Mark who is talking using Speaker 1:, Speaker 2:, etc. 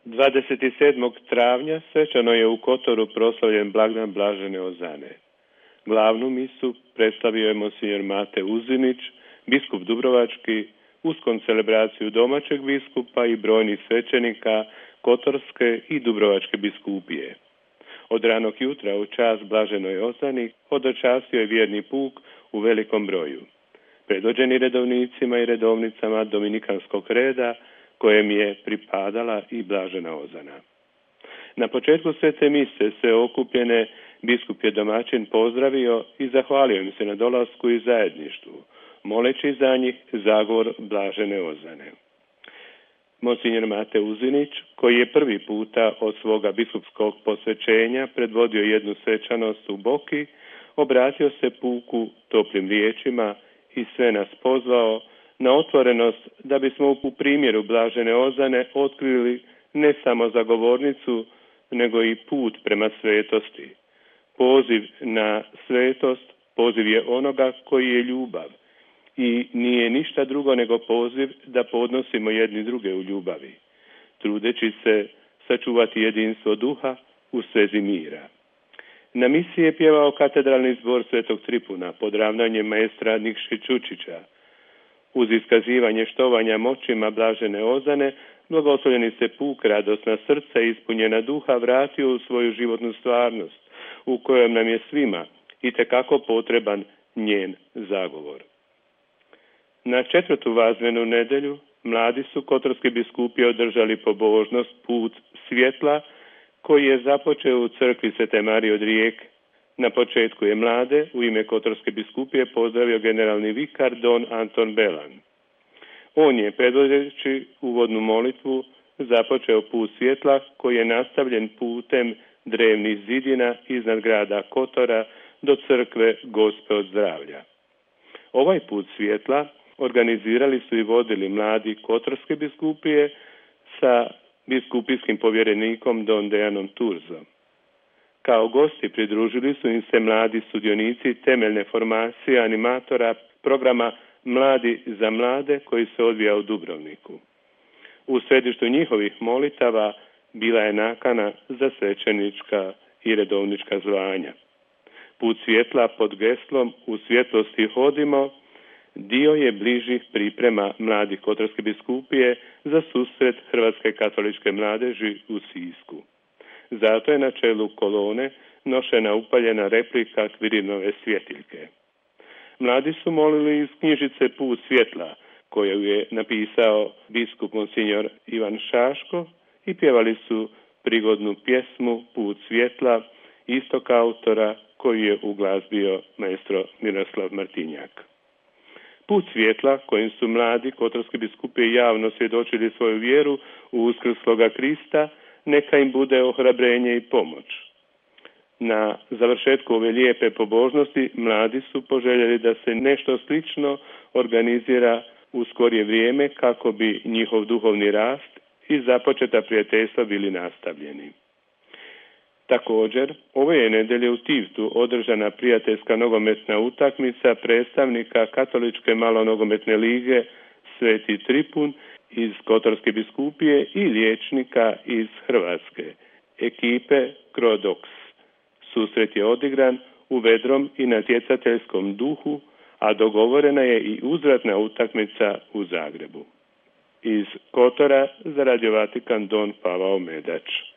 Speaker 1: 27. travnja svečano je u Kotoru proslavljen blagdan Blažene Ozane. Glavnu misu predstavio je monsinjor Mate Uzinić, biskup Dubrovački, uz koncelebraciju domaćeg biskupa i brojnih svećenika Kotorske i Dubrovačke biskupije. Od ranog jutra u čast Blaženoj Ozani hodočastio je vjerni puk u velikom broju, predvođeni redovnicima i redovnicama dominikanskog reda, kojem je pripadala i Blažena Ozana. Na početku svete mise se okupljene biskup je domaćin pozdravio i zahvalio im se na dolasku i zajedništvu, moleći za njih zagovor Blažene Ozane. Monsinjor Mate Uzinić, koji je prvi puta od svoga biskupskog posvećenja predvodio jednu svečanost u Boki, obratio se puku toplim riječima i sve nas pozvao na otvorenost da bismo u primjeru Blažene Ozane otkrili ne samo zagovornicu, nego i put prema svetosti. Poziv na svetost, poziv je onoga koji je ljubav i nije ništa drugo nego poziv da podnosimo jedni druge u ljubavi, trudeći se sačuvati jedinstvo duha u svezi mira. Na misiji je pjevao katedralni zbor Svetog Tripuna pod ravnanjem maestra Nikše Čučića. Uz iskazivanje štovanja moćima Blažene Ozane, blagoslovljeni se puk, radosna srca i ispunjena duha vratio u svoju životnu stvarnost, u kojoj nam je svima itekako potreban njen zagovor. Na 4. vazmenu nedelju mladi su kotorski biskupi održali pobožnost Put svjetla, koji je započeo u crkvi Svete Marije od Rijeke. Na početku je mlade u ime Kotorske biskupije pozdravio generalni vikar don Anton Belan. On je, predvodeći uvodnu molitvu, započeo put svjetla koji je nastavljen putem drevnih zidina iznad grada Kotora do crkve Gospe od zdravlja. Ovaj put svjetla organizirali su i vodili mladi Kotorske biskupije sa biskupijskim povjerenikom don Dejanom Turzom. Kao gosti pridružili su im se mladi sudionici temeljne formacije animatora programa Mladi za mlade koji se odvija u Dubrovniku. U središtu njihovih molitava bila je nakana za svećenička i redovnička zvanja. Put svjetla pod geslom U svjetlosti hodimo dio je bližih priprema mladih Kotorske biskupije za susret Hrvatske katoličke mladeži u Sisku. Zato je na čelu kolone nošena upaljena replika Kvirinove svjetiljke. Mladi su molili iz knjižice Put svjetla, koju je napisao biskup monsinjor Ivan Šaško, i pjevali su prigodnu pjesmu Put svjetla istog autora koji je uglazbio maestro Miroslav Martinjak. Put svjetla, kojim su mladi Kotorski biskupi javno svjedočili svoju vjeru u uskrsloga Krista, neka im bude ohrabrenje i pomoć. Na završetku ove lijepe pobožnosti mladi su poželjeli da se nešto slično organizira u skorije vrijeme kako bi njihov duhovni rast i započeta prijateljstva bili nastavljeni. Također, ove je nedelje u Tivtu održana prijateljska nogometna utakmica predstavnika Katoličke malonogometne lige Sveti Tripun iz Kotorske biskupije i liječnika iz Hrvatske, ekipe Krodox. Susret je odigran u vedrom i natjecateljskom duhu, a dogovorena je i uzvratna utakmica u Zagrebu. Iz Kotora za Radio Vatikan don Pavao Medač.